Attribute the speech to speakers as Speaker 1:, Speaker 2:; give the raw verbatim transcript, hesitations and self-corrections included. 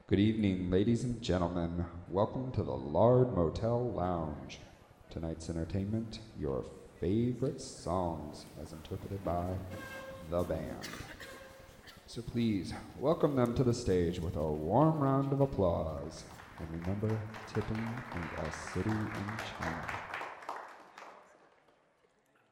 Speaker 1: Good evening, ladies and gentlemen. Welcome to the Lard Motel Lounge. Tonight's entertainment, your favorite songs as interpreted by the band. So please, welcome them to the stage with a warm round of applause. And remember, tipping is a city in China.